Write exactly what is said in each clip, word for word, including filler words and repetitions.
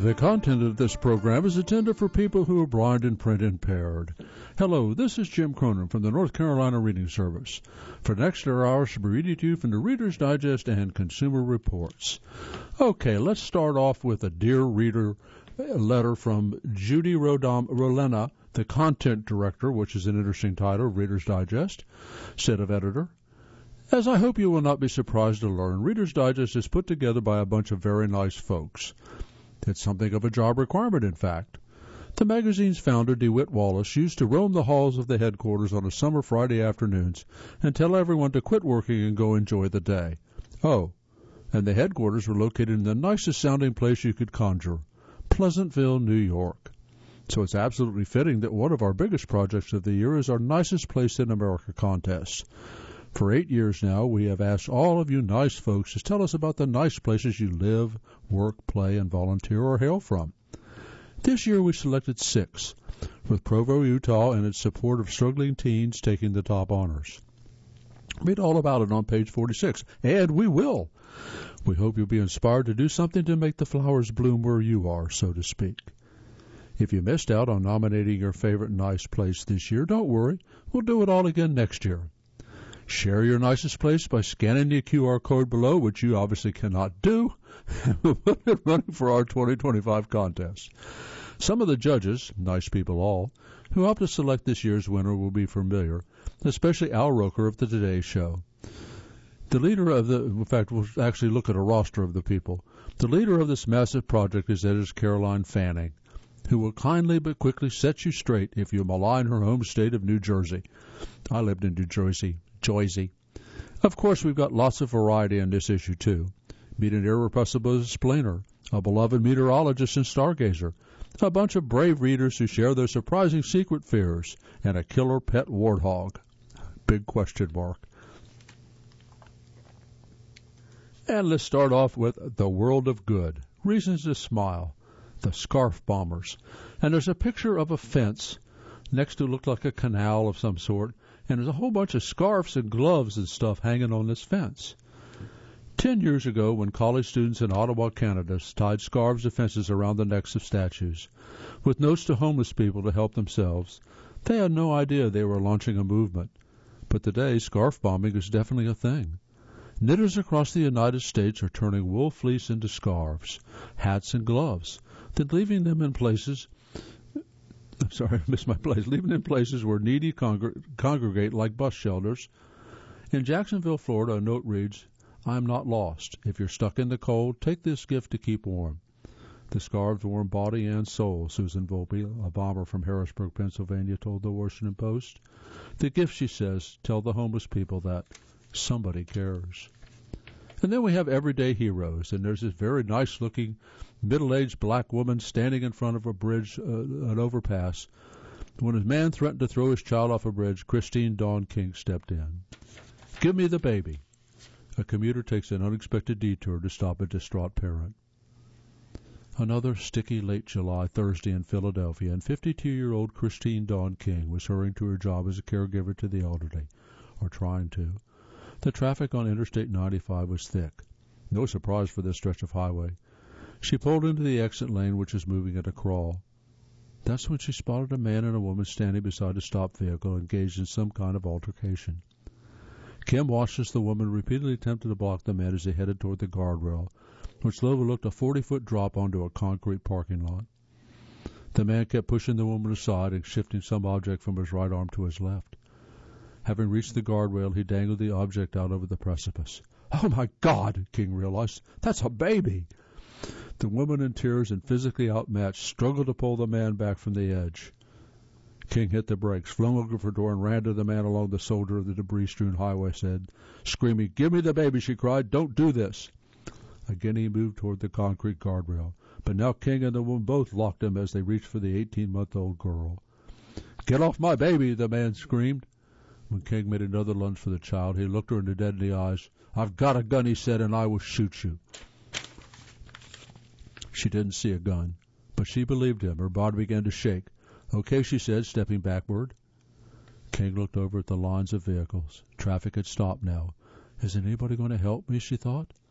The content of this program is intended for people who are blind and print impaired. Hello, this is Jim Cronin from the North Carolina Reading Service. For the next hour, I'll be reading to you from the Reader's Digest and Consumer Reports. Okay, let's start off with a Dear Reader letter from Judy Rodom- Rolena, the content director, which is an interesting title, Reader's Digest, said of editor. As I hope you will not be surprised to learn, Reader's Digest is put together by a bunch of very nice folks. It's something of a job requirement, in fact. The magazine's founder, DeWitt Wallace, used to roam the halls of the headquarters on a summer Friday afternoons and tell everyone to quit working and go enjoy the day. Oh, and the headquarters were located in the nicest-sounding place you could conjure, Pleasantville, New York. So it's absolutely fitting that one of our biggest projects of the year is our Nicest Place in America contest. For eight years now, we have asked all of you nice folks to tell us about the nice places you live, work, play, and volunteer or hail from. This year we selected six, with Provo, Utah, and its support of struggling teens taking the top honors. Read all about it on page forty-six, and we will. We hope you'll be inspired to do something to make the flowers bloom where you are, so to speak. If you missed out on nominating your favorite nice place this year, don't worry. We'll do it all again next year. Share your nicest place by scanning the Q R code below, which you obviously cannot do, and we'll put it running for our twenty twenty-five contest. Some of the judges, nice people all, who helped us select this year's winner will be familiar, especially Al Roker of the Today Show. The leader of the, in fact, we'll actually look at a roster of the people. The leader of this massive project is editor Caroline Fanning, who will kindly but quickly set you straight if you malign her home state of New Jersey. I lived in New Jersey. Joyzy. Of course, we've got lots of variety in this issue, too. Meet an irrepressible explainer, a beloved meteorologist and stargazer, a bunch of brave readers who share their surprising secret fears, and a killer pet warthog. Big question mark. And let's start off with The World of Good, Reasons to Smile, the Scarf Bombers. And there's a picture of a fence next to look like a canal of some sort, and there's a whole bunch of scarves and gloves and stuff hanging on this fence. Ten years ago, when college students in Ottawa, Canada, tied scarves and fences around the necks of statues, with notes to homeless people to help themselves, they had no idea they were launching a movement. But today, scarf bombing is definitely a thing. Knitters across the United States are turning wool fleece into scarves, hats, and gloves, then leaving them in places I'm sorry, I missed my place. Leaving in places where needy congr- congregate like bus shelters. In Jacksonville, Florida, a note reads, I'm not lost. If you're stuck in the cold, take this gift to keep warm. The scarves warm body and soul, Susan Volpe, a bomber from Harrisburg, Pennsylvania, told the Washington Post. The gift, she says, tell the homeless people that somebody cares. And then we have everyday heroes, and there's this very nice-looking middle-aged black woman standing in front of a bridge, uh, an overpass. When a man threatened to throw his child off a bridge, Christine Dawn King stepped in. Give me the baby. A commuter takes an unexpected detour to stop a distraught parent. Another sticky late July Thursday in Philadelphia, and fifty-two-year-old Christine Dawn King was hurrying to her job as a caregiver to the elderly, or trying to. The traffic on Interstate ninety-five was thick. No surprise for this stretch of highway. She pulled into the exit lane, which was moving at a crawl. That's when she spotted a man and a woman standing beside a stopped vehicle, engaged in some kind of altercation. Kim watched as the woman repeatedly attempted to block the man as they headed toward the guardrail, which overlooked a forty-foot drop onto a concrete parking lot. The man kept pushing the woman aside and shifting some object from his right arm to his left. Having reached the guardrail, he dangled the object out over the precipice. Oh, my God, King realized. That's a baby. The woman, in tears and physically outmatched, struggled to pull the man back from the edge. King hit the brakes, flung over her door, and ran to the man along the shoulder of the debris-strewn highway, said, screaming, Give me the baby, she cried. Don't do this. Again he moved toward the concrete guardrail, but now King and the woman both locked him as they reached for the eighteen-month-old girl. Get off my baby, the man screamed. When King made another lunge for the child, he looked her in the deadly eyes. I've got a gun, he said, and I will shoot you. She didn't see a gun, but she believed him. Her body began to shake. Okay, she said, stepping backward. King looked over at the lines of vehicles. Traffic had stopped now. Is anybody going to help me, she thought.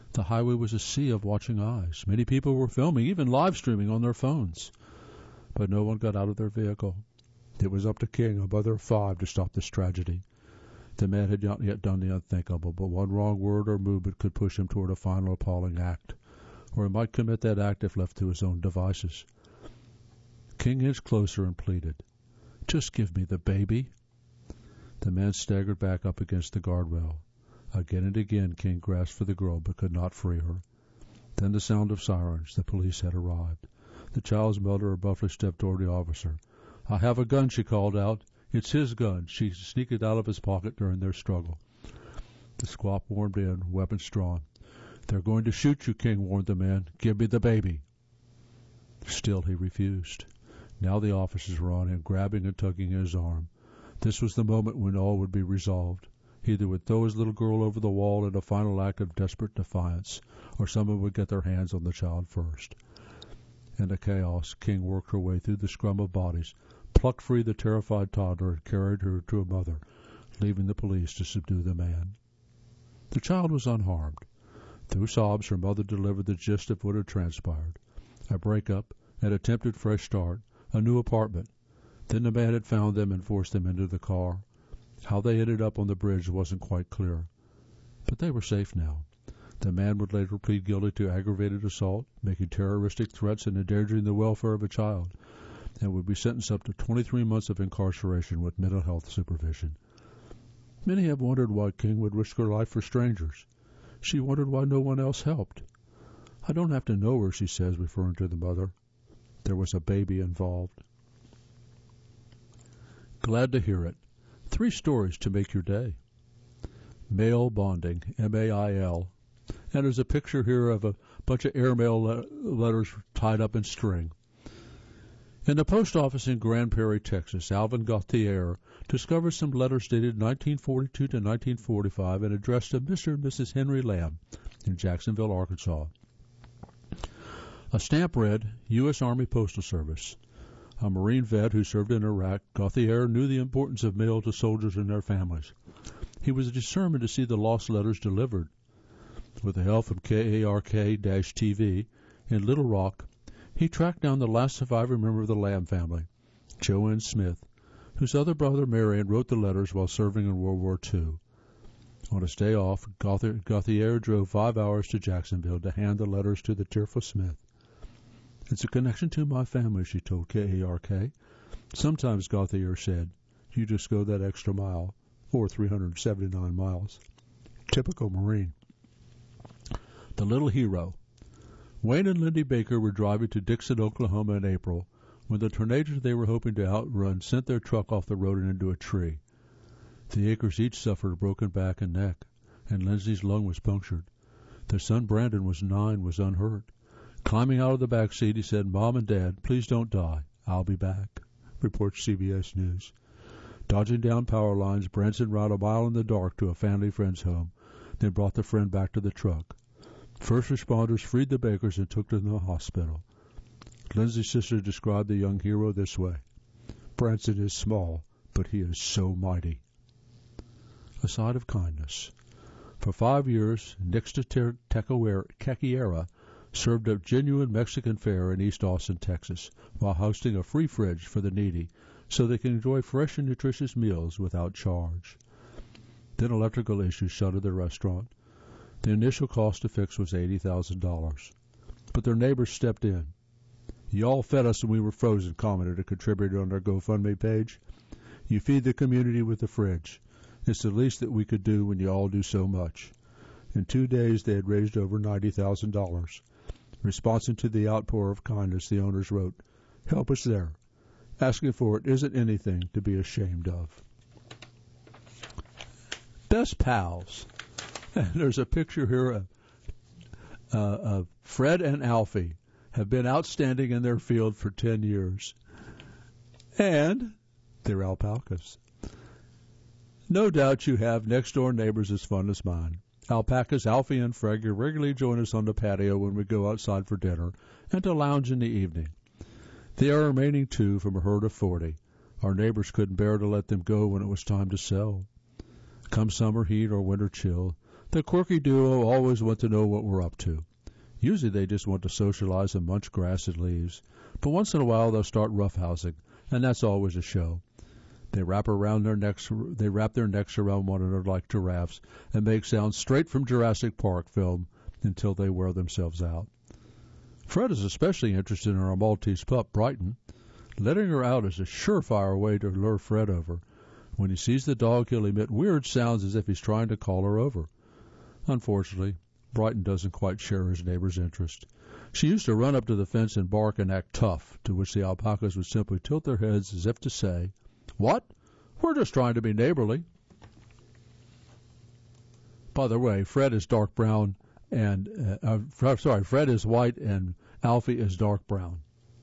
The highway was a sea of watching eyes. Many people were filming, even live streaming on their phones. But no one got out of their vehicle. It was up to King, a mother of five, to stop this tragedy. The man had not yet done the unthinkable, but one wrong word or movement could push him toward a final appalling act, or he might commit that act if left to his own devices. King inched closer and pleaded, "Just give me the baby." The man staggered back up against the guardrail. Again and again King grasped for the girl but could not free her. Then the sound of sirens. The police had arrived. The child's mother abruptly stepped toward the officer. "I have a gun," she called out. "It's his gun." She sneaked it out of his pocket during their struggle. The squawk warmed in, weapons drawn. "They're going to shoot you," King warned the man. "Give me the baby." Still he refused. Now the officers were on him, grabbing and tugging his arm. This was the moment when all would be resolved. Either would throw his little girl over the wall in a final act of desperate defiance, or someone would get their hands on the child first. In the chaos, King worked her way through the scrum of bodies, plucked free the terrified toddler, and carried her to a mother, leaving the police to subdue the man. The child was unharmed. Through sobs, her mother delivered the gist of what had transpired. A breakup, an attempted fresh start, a new apartment. Then the man had found them and forced them into the car. How they ended up on the bridge wasn't quite clear. But they were safe now. The man would later plead guilty to aggravated assault, making terroristic threats and endangering the welfare of a child, and would be sentenced up to twenty-three months of incarceration with mental health supervision. Many have wondered why King would risk her life for strangers. She wondered why no one else helped. "I don't have to know her," she says, referring to the mother. There was a baby involved. Glad to hear it. Three stories to make your day. Mail bonding, M A I L. And there's a picture here of a bunch of airmail le- letters tied up in string. In the post office in Grand Prairie, Texas, Alvin Gauthier discovered some letters dated nineteen forty-two to nineteen forty-five and addressed to Mister and Missus Henry Lamb in Jacksonville, Arkansas. A stamp read, U S Army Postal Service. A Marine vet who served in Iraq, Gauthier knew the importance of mail to soldiers and their families. He was determined to see the lost letters delivered. With the help of K A R K T V in Little Rock, he tracked down the last surviving member of the Lamb family, Joanne Smith, whose other brother Marion wrote the letters while serving in World War Two. On his day off, Gauthier drove five hours to Jacksonville to hand the letters to the tearful Smith. "It's a connection to my family," she told K A R K. Sometimes, Gauthier said, you just go that extra mile, or three hundred seventy-nine miles. Typical Marine. The Little Hero. Wayne and Lindy Baker were driving to Dixon, Oklahoma in April when the tornado they were hoping to outrun sent their truck off the road and into a tree. The Akers each suffered a broken back and neck, and Lindsay's lung was punctured. Their son Brandon was nine, was unhurt. Climbing out of the back seat, he said, "Mom and Dad, please don't die. I'll be back," reports C B S News. Dodging down power lines, Branson ran a mile in the dark to a family friend's home, then brought the friend back to the truck. First responders freed the Bakers and took them to the hospital. Lindsay's sister described the young hero this way: "Branson is small, but he is so mighty." A side of kindness. For five years, Nixta Tequiera served up genuine Mexican fare in East Austin, Texas, while hosting a free fridge for the needy so they can enjoy fresh and nutritious meals without charge. Then electrical issues shuttered the restaurant. The initial cost to fix was eighty thousand dollars. But their neighbors stepped in. "Y'all fed us when we were frozen," commented a contributor on their GoFundMe page. "You feed the community with the fridge. It's the least that we could do when you all do so much." In two days, they had raised over ninety thousand dollars. Responding to the outpour of kindness, the owners wrote, "Help us there. Asking for it isn't anything to be ashamed of." Best pals. And there's a picture here of, uh, of Fred and Alfie have been outstanding in their field for ten years. And they're alpacas. No doubt you have next-door neighbors as fun as mine. Alpacas Alfie and Fred regularly join us on the patio when we go outside for dinner and to lounge in the evening. They are remaining two from a herd of forty. Our neighbors couldn't bear to let them go when it was time to sell. Come summer heat or winter chill, The quirky duo always want to know what we're up to. Usually they just want to socialize and munch grass and leaves, but once in a while they'll start roughhousing, and that's always a show. They wrap around their necks. They wrap their necks around one another like giraffes and make sounds straight from Jurassic Park film until they wear themselves out. Fred is especially interested in our Maltese pup, Brighton. Letting her out is a surefire way to lure Fred over. When he sees the dog, he'll emit weird sounds as if he's trying to call her over. Unfortunately, Brighton doesn't quite share his neighbor's interest. She used to run up to the fence and bark and act tough, to which the alpacas would simply tilt their heads as if to say, "What? We're just trying to be neighborly." By the way, Fred is dark brown and, uh, uh, sorry, Fred is white and Alfie is dark brown.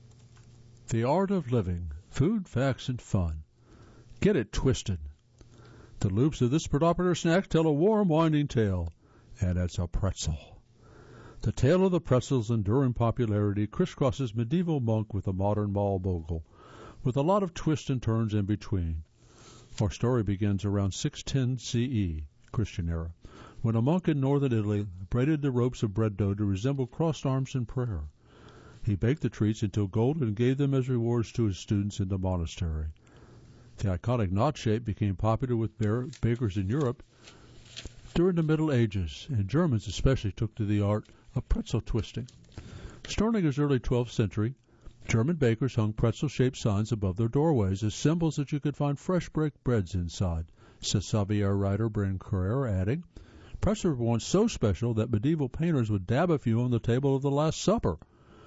The art of living, food, facts, and fun. Get it twisted. The loops of this predominator snack tell a warm, winding tale, and it's a pretzel. The tale of the pretzel's enduring popularity crisscrosses medieval monk with a modern mall mogul, with a lot of twists and turns in between. Our story begins around six ten C E, Christian era, when a monk in northern Italy braided the ropes of bread dough to resemble crossed arms in prayer. He baked the treats until golden and gave them as rewards to his students in the monastery. The iconic knot shape became popular with bakers in Europe during the Middle Ages, and Germans especially took to the art of pretzel twisting. Starting as early twelfth century, German bakers hung pretzel-shaped signs above their doorways as symbols that you could find fresh baked breads inside, says Xavier writer Bryn Carrere, adding, "Pretzels were once so special that medieval painters would dab a few on the table of the Last Supper."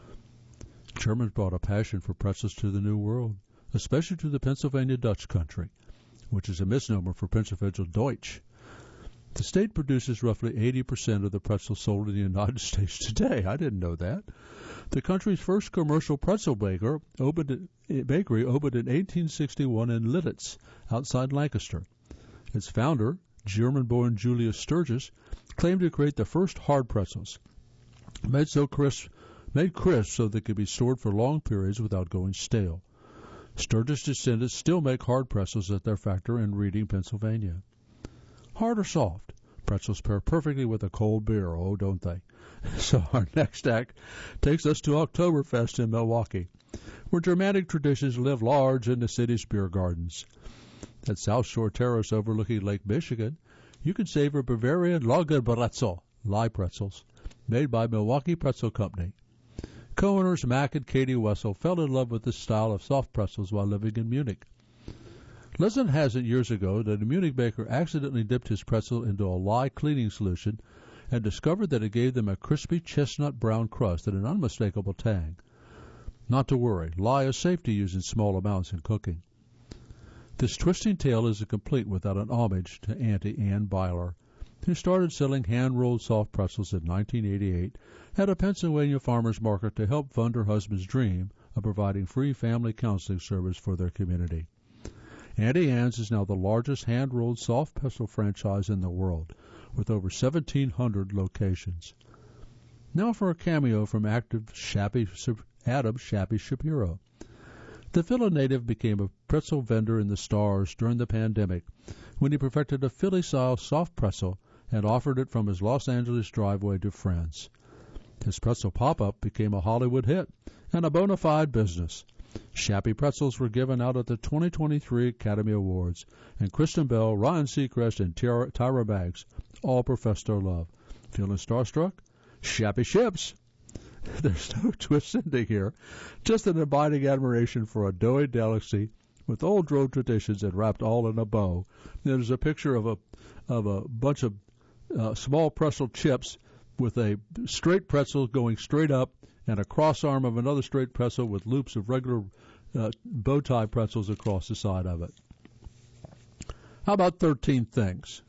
Germans brought a passion for pretzels to the New World, especially to the Pennsylvania Dutch country, which is a misnomer for Pennsylvania Deutsch. The state produces roughly eighty percent of the pretzels sold in the United States today. I didn't know that. The country's first commercial pretzel baker opened, bakery opened in eighteen sixty-one in Lidditz, outside Lancaster. Its founder, German-born Julius Sturgis, claimed to create the first hard pretzels, made so crisp, made crisp so they could be stored for long periods without going stale. Sturgis descendants still make hard pretzels at their factory in Reading, Pennsylvania. Hard or soft? Pretzels pair perfectly with a cold beer, oh, don't they? So our next act takes us to Oktoberfest in Milwaukee, where Germanic traditions live large in the city's beer gardens. At South Shore Terrace overlooking Lake Michigan, you can savor Bavarian Lagerbretzel, lye pretzels, made by Milwaukee Pretzel Company. Co-owners Mac and Katie Wessel fell in love with this style of soft pretzels while living in Munich. Legend has it years ago that a Munich baker accidentally dipped his pretzel into a lye cleaning solution and discovered that it gave them a crispy chestnut brown crust and an unmistakable tang. Not to worry, lye is safe to use in small amounts in cooking. This twisting tale isn't complete without an homage to Auntie Ann Byler, who started selling hand-rolled soft pretzels in nineteen eighty-eight at a Pennsylvania farmer's market to help fund her husband's dream of providing free family counseling service for their community. Auntie Anne's is now the largest hand-rolled soft pretzel franchise in the world, with over seventeen hundred locations. Now for a cameo from active Shappy, Adam Shappy Shapiro. The Philly native became a pretzel vendor in the stars during the pandemic when he perfected a Philly-style soft pretzel and offered it from his Los Angeles driveway to friends. His pretzel pop-up became a Hollywood hit and a bona fide business. Shappy pretzels were given out at the twenty twenty-three Academy Awards, and Kristen Bell, Ryan Seacrest, and Tyra, Tyra Banks all professed their love. Feeling starstruck? Shappy ships! There's no twist ending here, just an abiding admiration for a doughy delicacy with old drove traditions and wrapped all in a bow. There's a picture of a of a bunch of uh, small pretzel chips with a straight pretzel going straight up and a cross arm of another straight pretzel with loops of regular uh, bow tie pretzels across the side of it. How about thirteen things?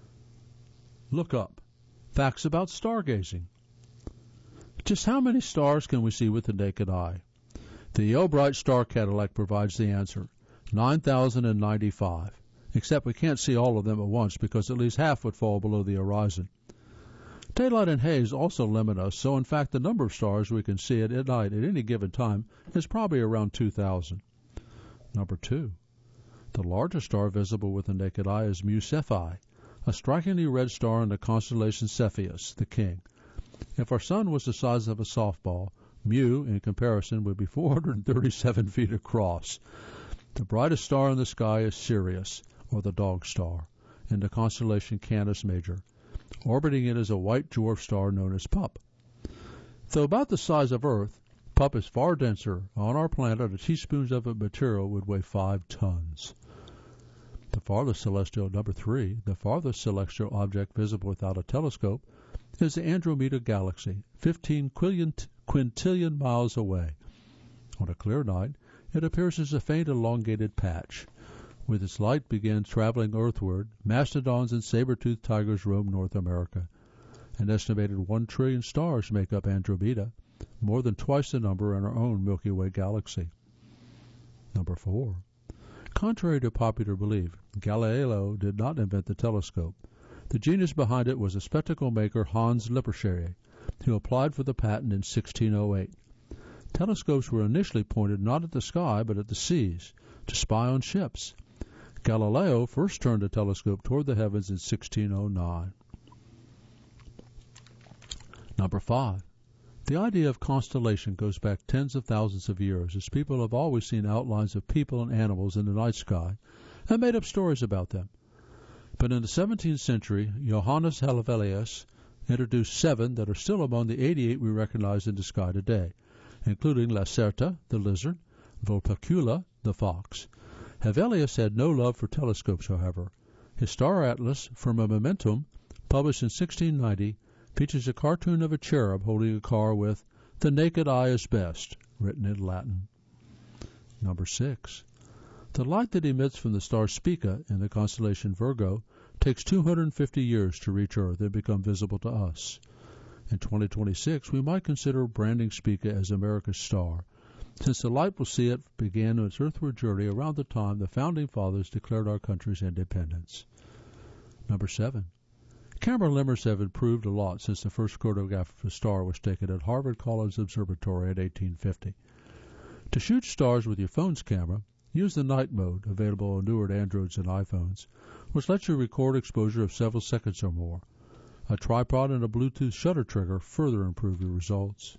Look up. Facts about stargazing. Just how many stars can we see with the naked eye? The Albright Star Catalog provides the answer, nine thousand ninety-five, except we can't see all of them at once because at least half would fall below the horizon. Daylight and haze also limit us, so in fact the number of stars we can see at night at any given time is probably around two thousand. Number two, the largest star visible with the naked eye is Mu Cephei, a strikingly red star in the constellation Cepheus, the King. If our sun was the size of a softball, Mu, in comparison, would be four hundred thirty-seven feet across. The brightest star in the sky is Sirius, or the Dog Star, in the constellation Canis Major. Orbiting it is a white dwarf star known as Pup. Though about the size of Earth, Pup is far denser. On our planet, a teaspoon of its material would weigh five tons. The farthest celestial, number three, the farthest celestial object visible without a telescope, is the Andromeda Galaxy, fifteen quintillion miles away. On a clear night, it appears as a faint elongated patch. With its light begins traveling earthward, mastodons and saber-toothed tigers roam North America. An estimated one trillion stars make up Andromeda, more than twice the number in our own Milky Way galaxy. Number four. Contrary to popular belief, Galileo did not invent the telescope. The genius behind it was the spectacle maker Hans Lippershey, who applied for the patent in sixteen oh eight. Telescopes were initially pointed not at the sky but at the seas, to spy on ships. Galileo first turned the telescope toward the heavens in sixteen oh nine. Number five. The idea of constellation goes back tens of thousands of years, as people have always seen outlines of people and animals in the night sky and made up stories about them. But in the seventeenth century, Johannes Hevelius introduced seven that are still among the eighty-eight we recognize in the sky today, including Lacerta, the lizard, Vulpecula, the fox. Hevelius had no love for telescopes, however. His star atlas, Firmamentum, published in sixteen ninety, features a cartoon of a cherub holding a car with "The naked eye is best," written in Latin. Number six. The light that emits from the star Spica in the constellation Virgo takes two hundred fifty years to reach Earth and become visible to us. In twenty twenty-six, we might consider branding Spica as America's star, since the light will see it began its earthward journey around the time the Founding Fathers declared our country's independence. Number seven. Camera lemurs have improved a lot since the first photograph of a star was taken at Harvard Collins Observatory in eighteen fifty. To shoot stars with your phone's camera, use the night mode, available on newer Androids and iPhones, which lets you record exposure of several seconds or more. A tripod and a Bluetooth shutter trigger further improve your results.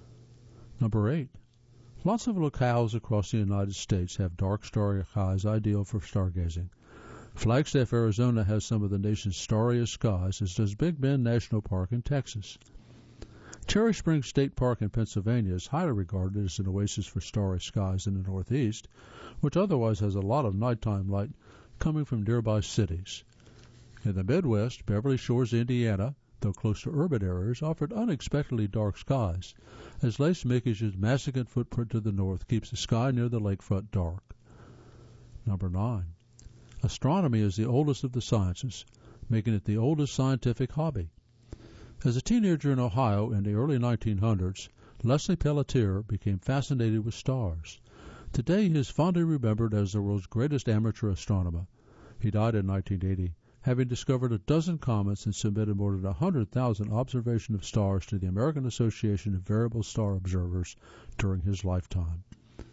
Number eight. Lots of locales across the United States have dark starry skies ideal for stargazing. Flagstaff, Arizona has some of the nation's starriest skies, as does Big Bend National Park in Texas. Cherry Springs State Park in Pennsylvania is highly regarded as an oasis for starry skies in the Northeast, which otherwise has a lot of nighttime light coming from nearby cities. In the Midwest, Beverly Shores, Indiana, though close to urban areas, offered unexpectedly dark skies, as Lace Mickage's Massacant footprint to the north keeps the sky near the lakefront dark. Number nine. Astronomy is the oldest of the sciences, making it the oldest scientific hobby. As a teenager in Ohio in the early nineteen hundreds, Leslie Pelletier became fascinated with stars. Today he is fondly remembered as the world's greatest amateur astronomer. He died in nineteen eighty, having discovered a dozen comets and submitted more than one hundred thousand observations of stars to the American Association of Variable Star Observers during his lifetime.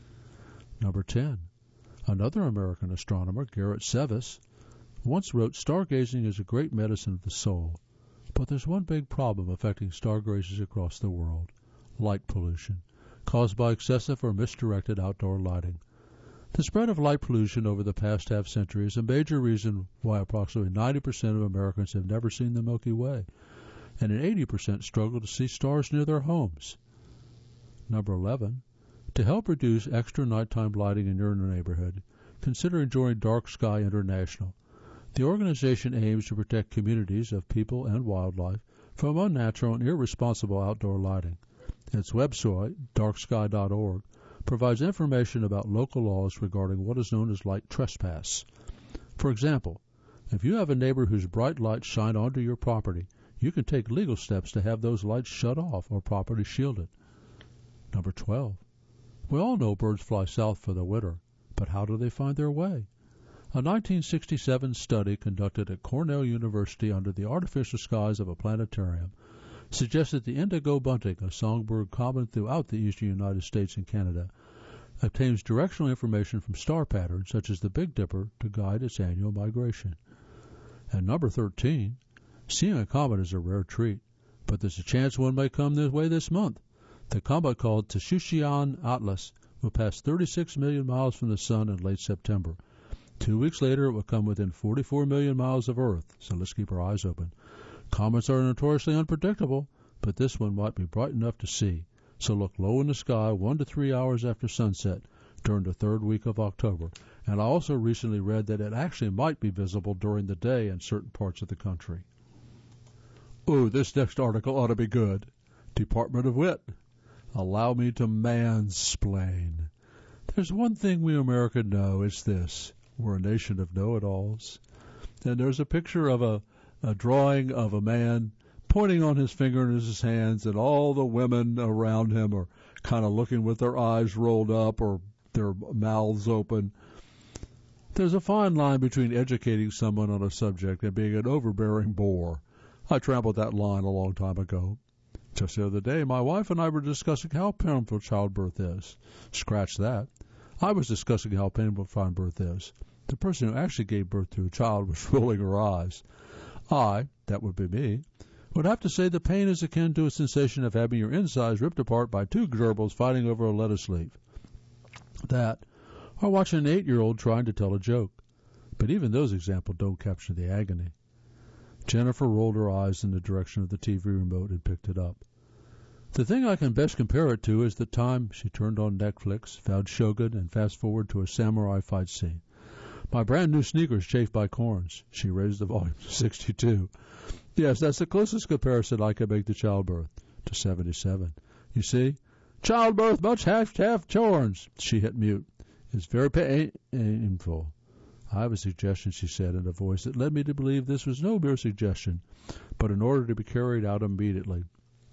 Number ten. Another American astronomer, Garrett Sevis, once wrote, "Stargazing is a great medicine of the soul." But there's one big problem affecting stargazers across the world: light pollution, caused by excessive or misdirected outdoor lighting. The spread of light pollution over the past half-century is a major reason why approximately ninety percent of Americans have never seen the Milky Way, and an eighty percent struggle to see stars near their homes. Number eleven. To help reduce extra nighttime lighting in your neighborhood, consider joining Dark Sky International. The organization aims to protect communities of people and wildlife from unnatural and irresponsible outdoor lighting. Its website, dark sky dot org, provides information about local laws regarding what is known as light trespass. For example, if you have a neighbor whose bright lights shine onto your property, you can take legal steps to have those lights shut off or properly shielded. Number twelve. We all know birds fly south for the winter, but how do they find their way? A nineteen sixty-seven study conducted at Cornell University under the artificial skies of a planetarium suggested the indigo bunting, a songbird common throughout the eastern United States and Canada, obtains directional information from star patterns such as the Big Dipper to guide its annual migration. And number thirteen, seeing a comet is a rare treat, but there's a chance one may come this way this month. The comet called Tashushian Atlas will pass thirty-six million miles from the sun in late September. Two weeks later, it will come within forty-four million miles of Earth, so let's keep our eyes open. Comets are notoriously unpredictable, but this one might be bright enough to see, so look low in the sky one to three hours after sunset during the third week of October. And I also recently read that it actually might be visible during the day in certain parts of the country. Ooh, this next article ought to be good. Department of Wit. Allow me to mansplain. There's one thing we Americans know, it's this. We're a nation of know-it-alls. And there's a picture of a, a drawing of a man pointing on his finger in his hands, and all the women around him are kind of looking with their eyes rolled up or their mouths open. There's a fine line between educating someone on a subject and being an overbearing bore. I trampled that line a long time ago. Just the other day, my wife and I were discussing how painful childbirth is. Scratch that. I was discussing how painful childbirth is. The person who actually gave birth to a child was rolling her eyes. I, that would be me, would have to say the pain is akin to a sensation of having your insides ripped apart by two gerbils fighting over a lettuce leaf. That, or watching an eight-year-old trying to tell a joke. But even those examples don't capture the agony. Jennifer rolled her eyes in the direction of the T V remote and picked it up. The thing I can best compare it to is the time she turned on Netflix, found Shogun, and fast-forward to a samurai fight scene. My brand-new sneakers chafed by corns. She raised the volume to sixty-two. Yes, that's the closest comparison I can make to childbirth, to seventy-seven. You see? Childbirth much half half corns. She hit mute. It's very painful. I have a suggestion, she said in a voice that led me to believe this was no mere suggestion, but in order to be carried out immediately.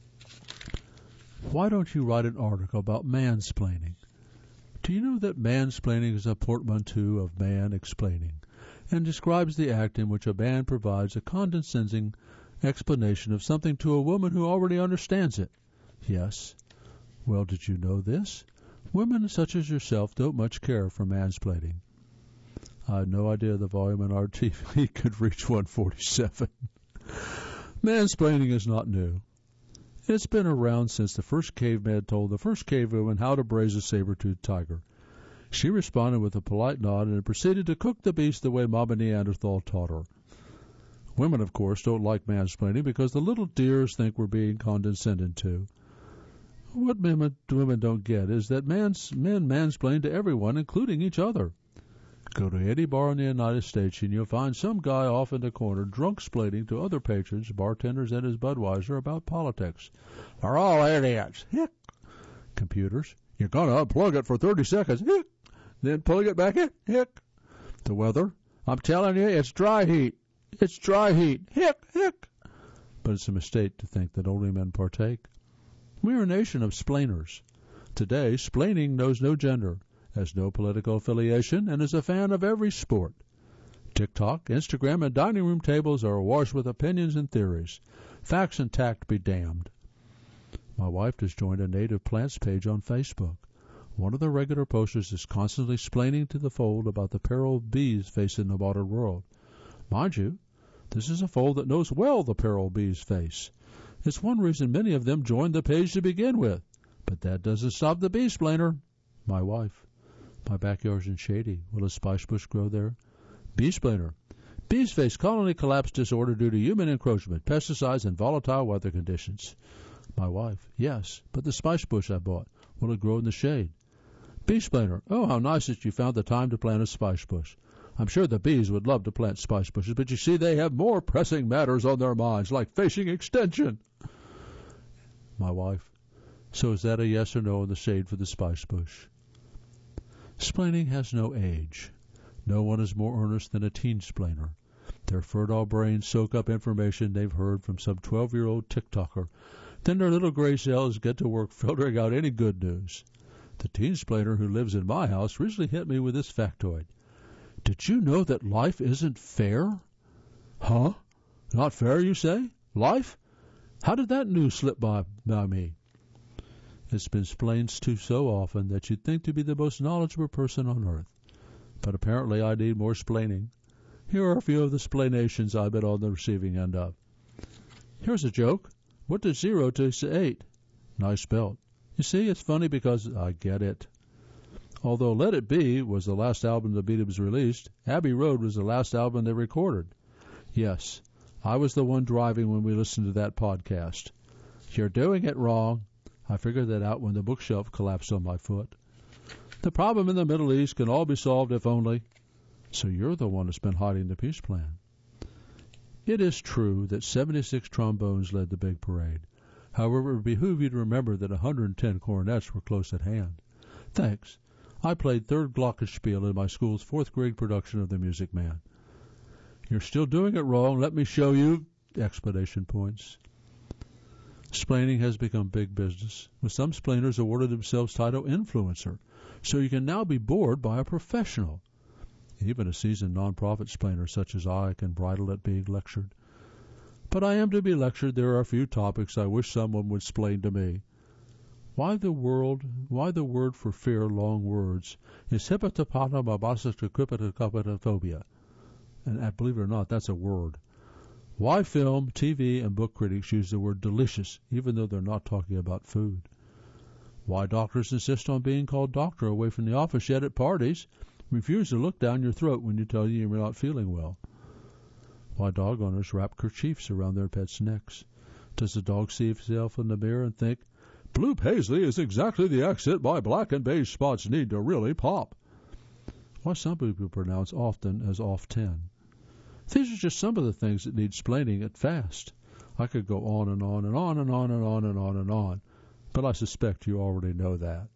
Why don't you write an article about mansplaining? Do you know that mansplaining is a portmanteau of man explaining, and describes the act in which a man provides a condescending explanation of something to a woman who already understands it? Yes. Well, did you know this? Women such as yourself don't much care for mansplaining. I had no idea the volume on our T V could reach one forty-seven. Mansplaining is not new. It's been around since the first caveman told the first cavewoman how to braise a saber-toothed tiger. She responded with a polite nod and proceeded to cook the beast the way Mama Neanderthal taught her. Women, of course, don't like mansplaining because the little dears think we're being condescended to. What women, women don't get is that mans, men mansplain to everyone, including each other. Go to any bar in the United States and you'll find some guy off in the corner drunk-splaining to other patrons, bartenders, and his Budweiser about politics. They're all idiots. Hick. Computers. You're going to unplug it for thirty seconds. Hick. Then plug it back in. Hick. The weather. I'm telling you, it's dry heat. It's dry heat. Hick. Hick. But it's a mistake to think that only men partake. We're a nation of splainers. Today, splaining knows no gender, has no political affiliation, and is a fan of every sport. TikTok, Instagram, and dining room tables are awash with opinions and theories. Facts and tact be damned. My wife just joined a native plants page on Facebook. One of the regular posters is constantly splaining to the fold about the peril bees face in the modern world. Mind you, this is a fold that knows well the peril bees face. It's one reason many of them joined the page to begin with. But that doesn't stop the bee splainer. My wife. My backyard's in shady. Will a spice bush grow there? Bee splainer. Bees face colony collapse disorder due to human encroachment, pesticides, and volatile weather conditions. My wife. Yes, but the spice bush I bought, will it grow in the shade? Bee splainer. Oh, how nice that you found the time to plant a spice bush. I'm sure the bees would love to plant spice bushes, but you see, they have more pressing matters on their minds, like facing extension. My wife. So is that a yes or no in the shade for the spice bush? Splaining has no age. No one is more earnest than a teen splainer. Their fertile brains soak up information they've heard from some twelve-year-old TikToker. Then their little gray cells get to work filtering out any good news. The teen splainer who lives in my house recently hit me with this factoid. Did you know that life isn't fair? Huh? Not fair, you say? Life? How did that news slip by, by me? It's been splained to so often that you'd think to be the most knowledgeable person on earth. But apparently I need more splaining. Here are a few of the splanations I've been on the receiving end of. Here's a joke. What does zero to eight? Nice spelled. You see, it's funny because I get it. Although Let It Be was the last album the Beatles released, Abbey Road was the last album they recorded. Yes, I was the one driving when we listened to that podcast. You're doing it wrong. I figured that out when the bookshelf collapsed on my foot. The problem in the Middle East can all be solved if only. So you're the one that's been hiding the peace plan. It is true that seventy-six trombones led the big parade. However, it would behoove you to remember that one hundred ten cornets were close at hand. Thanks. I played third glockenspiel in my school's fourth grade production of The Music Man. You're still doing it wrong. Let me show you! Explanation points. Splaining has become big business, with some splainers awarded themselves title influencer, so you can now be bored by a professional. Even a seasoned non-profit splainer such as I can bridle at being lectured. But I am to be lectured. There are a few topics I wish someone would explain to me. Why the world? Why the word for fear, long words, is hippopotamophobia, and I believe it or not, that's a word. Why film, T V, and book critics use the word delicious, even though they're not talking about food? Why doctors insist on being called doctor away from the office, yet at parties refuse to look down your throat when you tell you you're not feeling well? Why dog owners wrap kerchiefs around their pets' necks? Does the dog see himself in the mirror and think, Blue Paisley is exactly the accent my black and beige spots need to really pop? Why some people pronounce often as off-ten? These are just some of the things that need explaining at fast. I could go on and on and on and on and on and on and on, but I suspect you already know that.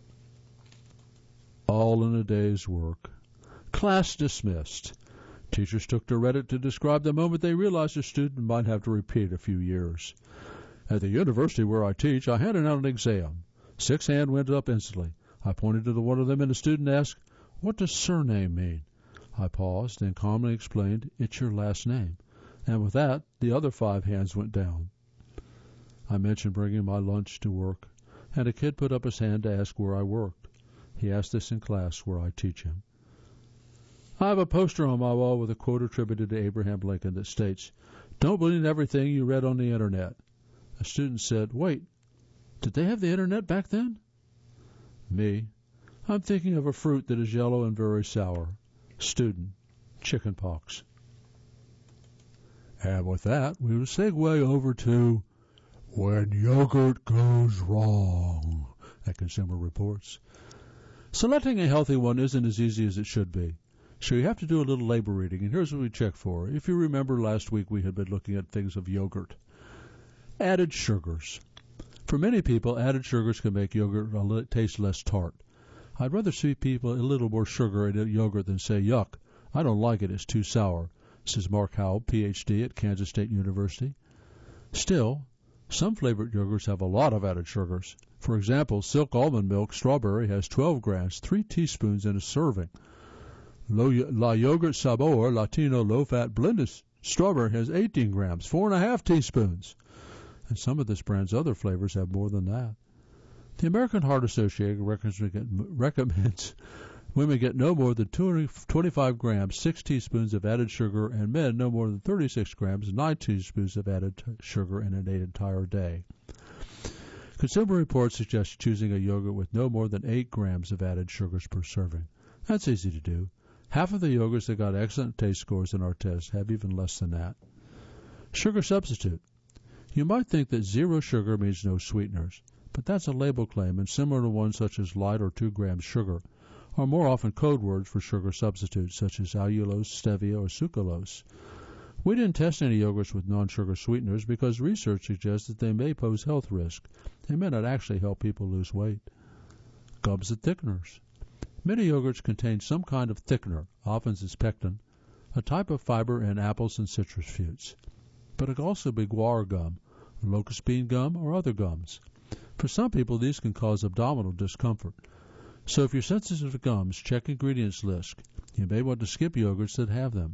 All in a day's work. Class dismissed. Teachers took to Reddit to describe the moment they realized a student might have to repeat a few years. At the university where I teach, I handed out an exam. Six hands went up instantly. I pointed to the one of them, and the student asked, What does surname mean? I paused and calmly explained, It's your last name. And with that, the other five hands went down. I mentioned bringing my lunch to work, and a kid put up his hand to ask where I worked. He asked this in class where I teach him. I have a poster on my wall with a quote attributed to Abraham Lincoln that states, Don't believe everything you read on the Internet. A student said, Wait, did they have the Internet back then? Me. I'm thinking of a fruit that is yellow and very sour. Student. Chicken pox. And with that, we will segue over to When Yogurt Goes Wrong at Consumer Reports. Selecting a healthy one isn't as easy as it should be. So you have to do a little label reading, and here's what we check for. If you remember last week, we had been looking at things of yogurt. Added sugars. For many people, added sugars can make yogurt taste less tart. I'd rather see people a little more sugar in yogurt than say, yuck, I don't like it, it's too sour, says Mark Howell, P H D at Kansas State University. Still, some flavored yogurts have a lot of added sugars. For example, Silk Almond Milk Strawberry has twelve grams, three teaspoons in a serving. La Yogurt Sabor Latino Low-Fat Blended Strawberry has eighteen grams, four and a half teaspoons. And some of this brand's other flavors have more than that. The American Heart Association recommends women get no more than twenty-five grams, six teaspoons of added sugar, and men no more than thirty-six grams, nine teaspoons of added sugar in an entire day. Consumer Reports suggest choosing a yogurt with no more than eight grams of added sugars per serving. That's easy to do. Half of the yogurts that got excellent taste scores in our test have even less than that. Sugar substitute. You might think that zero sugar means no sweeteners, but that's a label claim, and similar to ones such as light or two grams sugar are more often code words for sugar substitutes such as allulose, stevia, or sucralose. We didn't test any yogurts with non-sugar sweeteners because research suggests that they may pose health risk. They may not actually help people lose weight. Gums and thickeners. Many yogurts contain some kind of thickener, often it's pectin, a type of fiber in apples and citrus fruits. But it can also be guar gum, locust bean gum, or other gums. For some people, these can cause abdominal discomfort. So if you're sensitive to gums, check ingredients list. You may want to skip yogurts that have them.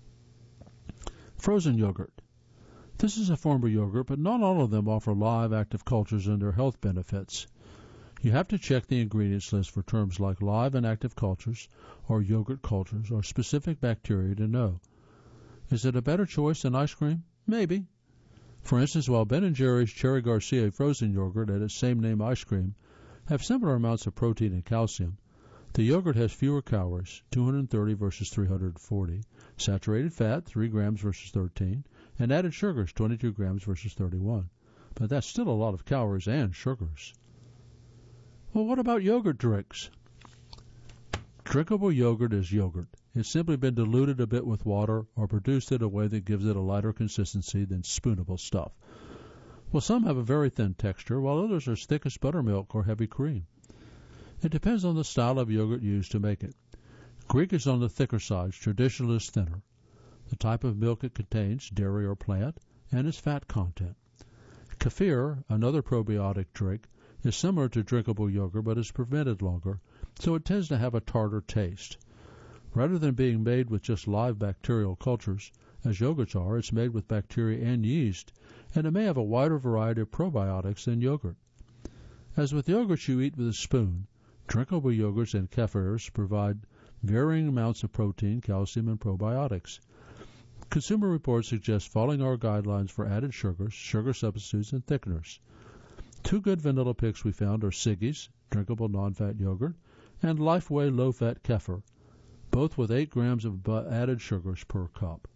Frozen yogurt. This is a form of yogurt, but not all of them offer live, active cultures and their health benefits. You have to check the ingredients list for terms like live and active cultures or yogurt cultures or specific bacteria to know. Is it a better choice than ice cream? Maybe. For instance, while Ben and Jerry's Cherry Garcia frozen yogurt and its same name ice cream have similar amounts of protein and calcium, the yogurt has fewer calories, two hundred thirty versus three hundred forty, saturated fat, three grams versus thirteen, and added sugars, twenty-two grams versus thirty-one. But that's still a lot of calories and sugars. Well, what about yogurt drinks? Drinkable yogurt is yogurt. It's simply been diluted a bit with water or produced in a way that gives it a lighter consistency than spoonable stuff. Well, some have a very thin texture, while others are as thick as buttermilk or heavy cream. It depends on the style of yogurt used to make it. Greek is on the thicker side, traditional is thinner. The type of milk it contains, dairy or plant, and its fat content. Kefir, another probiotic drink, is similar to drinkable yogurt but is fermented longer, so it tends to have a tartar taste. Rather than being made with just live bacterial cultures, as yogurts are, it's made with bacteria and yeast, and it may have a wider variety of probiotics than yogurt. As with yogurts you eat with a spoon, drinkable yogurts and kefirs provide varying amounts of protein, calcium, and probiotics. Consumer Reports suggest following our guidelines for added sugars, sugar substitutes, and thickeners. Two good vanilla picks we found are Siggi's, drinkable non-fat yogurt, and Lifeway low-fat kefir, both with eight grams of added sugars per cup.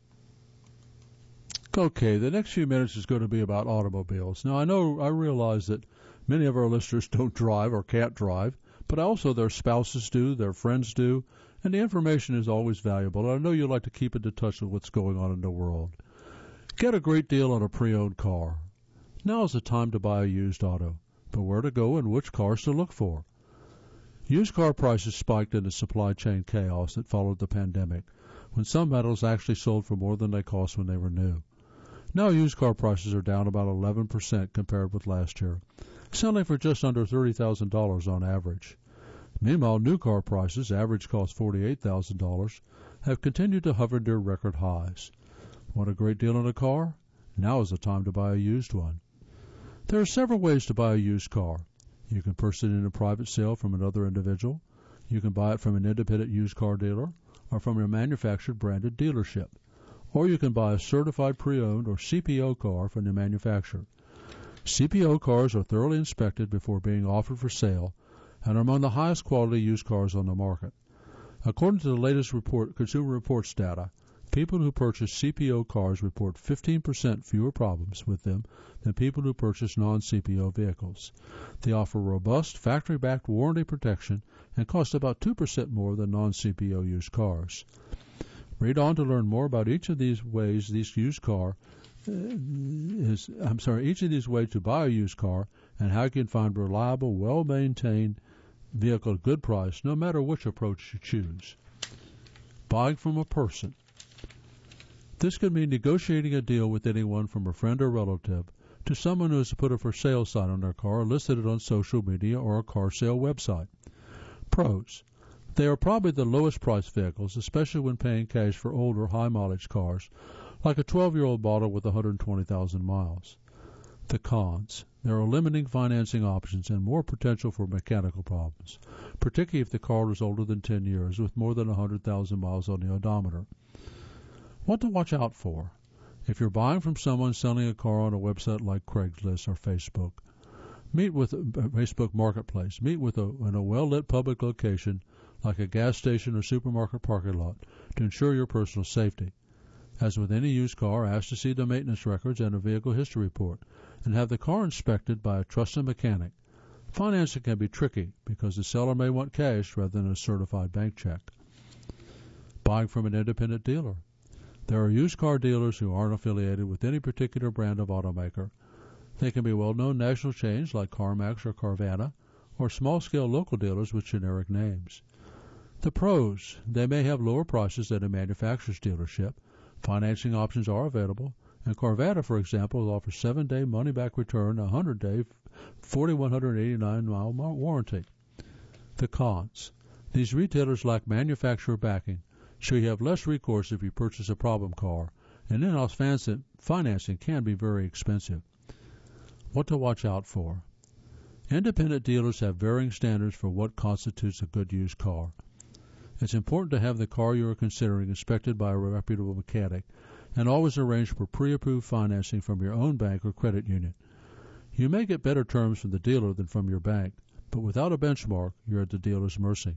Okay, the next few minutes is going to be about automobiles. Now, I know, I realize that many of our listeners don't drive or can't drive, but also their spouses do, their friends do, and the information is always valuable. And I know you like to keep in touch with what's going on in the world. Get a great deal on a pre-owned car. Now is the time to buy a used auto, but where to go and which cars to look for. Used car prices spiked in the supply chain chaos that followed the pandemic, when some metals actually sold for more than they cost when they were new. Now used car prices are down about eleven percent compared with last year, selling for just under thirty thousand dollars on average. Meanwhile, new car prices, average cost forty-eight thousand dollars, have continued to hover near record highs. Want a great deal on a car? Now is the time to buy a used one. There are several ways to buy a used car. You can purchase it in a private sale from another individual. You can buy it from an independent used car dealer or from a manufactured branded dealership. Or you can buy a certified pre-owned or C P O car from the manufacturer. C P O cars are thoroughly inspected before being offered for sale and are among the highest quality used cars on the market. According to the latest report, Consumer Reports data, people who purchase C P O cars report fifteen percent fewer problems with them than people who purchase non-C P O vehicles. They offer robust, factory-backed warranty protection and cost about two percent more than non-C P O used cars. Read on to learn more about each of these ways these used car uh, is. I'm sorry, each of these ways to buy a used car and how you can find reliable, well-maintained vehicle at a good price, no matter which approach you choose. Buying from a person. This could mean negotiating a deal with anyone from a friend or relative to someone who has put a for sale sign on their car or listed it on social media or a car sale website. Pros. They are probably the lowest priced vehicles, especially when paying cash for older, high-mileage cars, like a twelve-year-old model with one hundred twenty thousand miles. The cons. There are limiting financing options and more potential for mechanical problems, particularly if the car is older than ten years with more than one hundred thousand miles on the odometer. What to watch out for? If you're buying from someone selling a car on a website like Craigslist or Facebook, meet with a Facebook Marketplace. Meet with a, in a well-lit public location like a gas station or supermarket parking lot to ensure your personal safety. As with any used car, ask to see the maintenance records and a vehicle history report, and have the car inspected by a trusted mechanic. Financing can be tricky because the seller may want cash rather than a certified bank check. Buying from an independent dealer. There are used car dealers who aren't affiliated with any particular brand of automaker. They can be well-known national chains like CarMax or Carvana, or small-scale local dealers with generic names. The pros. They may have lower prices than a manufacturer's dealership. Financing options are available, and Carvana, for example, offers seven-day money-back return, a one hundred day, four thousand one hundred eighty-nine mile warranty. The cons. These retailers lack manufacturer backing, so you have less recourse if you purchase a problem car, and in-house financing can be very expensive. What to watch out for? Independent dealers have varying standards for what constitutes a good used car. It's important to have the car you are considering inspected by a reputable mechanic and always arrange for pre-approved financing from your own bank or credit union. You may get better terms from the dealer than from your bank, but without a benchmark, you're at the dealer's mercy.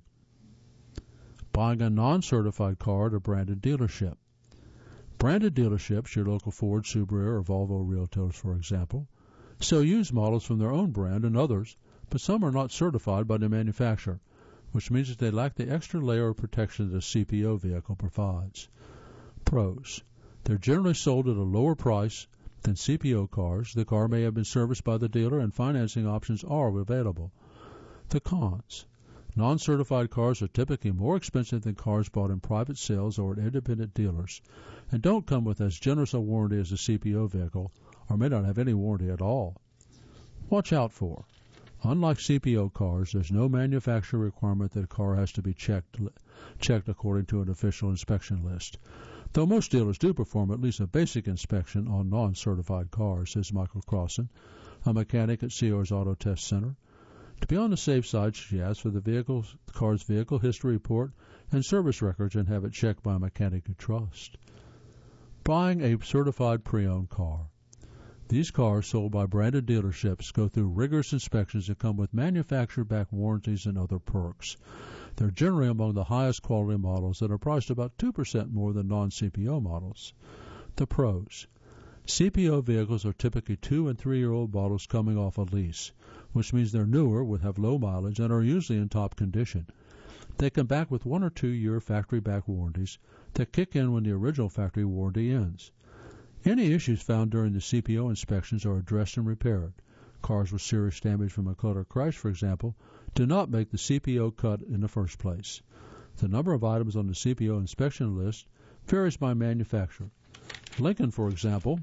Buying a non-certified car at a branded dealership. Branded dealerships, your local Ford, Subaru, or Volvo Realtors, for example, sell used models from their own brand and others, but some are not certified by the manufacturer, which means that they lack the extra layer of protection that a C P O vehicle provides. Pros. They're generally sold at a lower price than C P O cars. The car may have been serviced by the dealer, and financing options are available. The cons. Non-certified cars are typically more expensive than cars bought in private sales or at independent dealers, and don't come with as generous a warranty as a C P O vehicle, or may not have any warranty at all. Watch out for. Unlike C P O cars, there's no manufacturer requirement that a car has to be checked, checked according to an official inspection list, though most dealers do perform at least a basic inspection on non-certified cars, says Michael Crossan, a mechanic at C R's Auto Test Center. To be on the safe side, she asks for the vehicle's, the car's vehicle history report and service records and have it checked by a mechanic you trust. Buying a certified pre-owned car. These cars sold by branded dealerships go through rigorous inspections that come with manufacturer-backed warranties and other perks. They're generally among the highest quality models that are priced about two percent more than non-C P O models. The pros. C P O vehicles are typically two- and three-year-old models coming off a lease, which means they're newer, would have low mileage, and are usually in top condition. They come back with one- or two-year factory-backed warranties that kick in when the original factory warranty ends. Any issues found during the C P O inspections are addressed and repaired. Cars with serious damage from a cut or crash, for example, do not make the C P O cut in the first place. The number of items on the C P O inspection list varies by manufacturer. Lincoln, for example,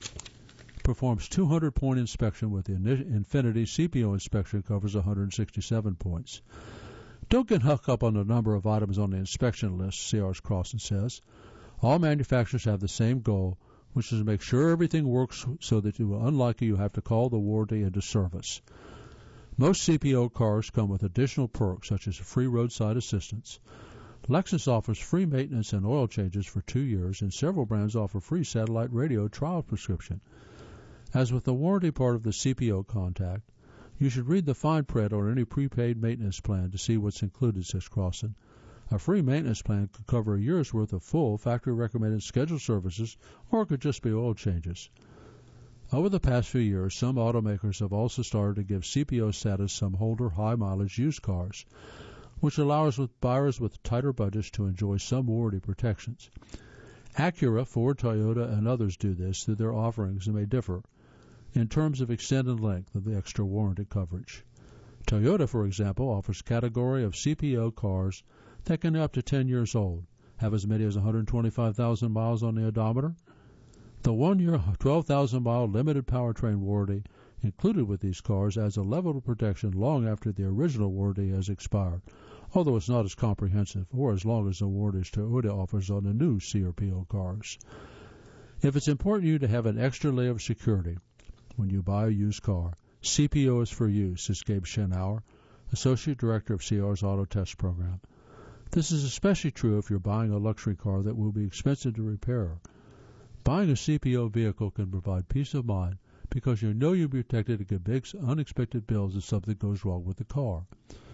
performs two hundred point inspection with the Infiniti C P O inspection covers one hundred sixty-seven points. Don't get hung up on the number of items on the inspection list, C R's Crossan says. All manufacturers have the same goal, which is to make sure everything works so that you will unlikely you have to call the warranty into service. Most C P O cars come with additional perks such as free roadside assistance. Lexus offers free maintenance and oil changes for two years, and several brands offer free satellite radio trial prescription. As with the warranty part of the C P O contract, you should read the fine print on any prepaid maintenance plan to see what's included, says Crossan. A free maintenance plan could cover a year's worth of full factory-recommended scheduled services, or it could just be oil changes. Over the past few years, some automakers have also started to give C P O status some older, high-mileage used cars, which allows with buyers with tighter budgets to enjoy some warranty protections. Acura, Ford, Toyota, and others do this through their offerings and may differ in terms of extent and length of the extra warranty coverage. Toyota, for example, offers a category of C P O cars that can be up to ten years old, have as many as one hundred twenty-five thousand miles on the odometer. The one-year, twelve thousand mile limited powertrain warranty included with these cars adds a level of protection long after the original warranty has expired, although it's not as comprehensive or as long as the warranties Toyota offers on the new C P O cars. If it's important to you to have an extra layer of security when you buy a used car, C P O is for you, says Gabe Schenauer, Associate Director of C R's Auto Test Program. This is especially true if you're buying a luxury car that will be expensive to repair. Buying a C P O vehicle can provide peace of mind because you know you'll be protected against big unexpected bills if something goes wrong with the car.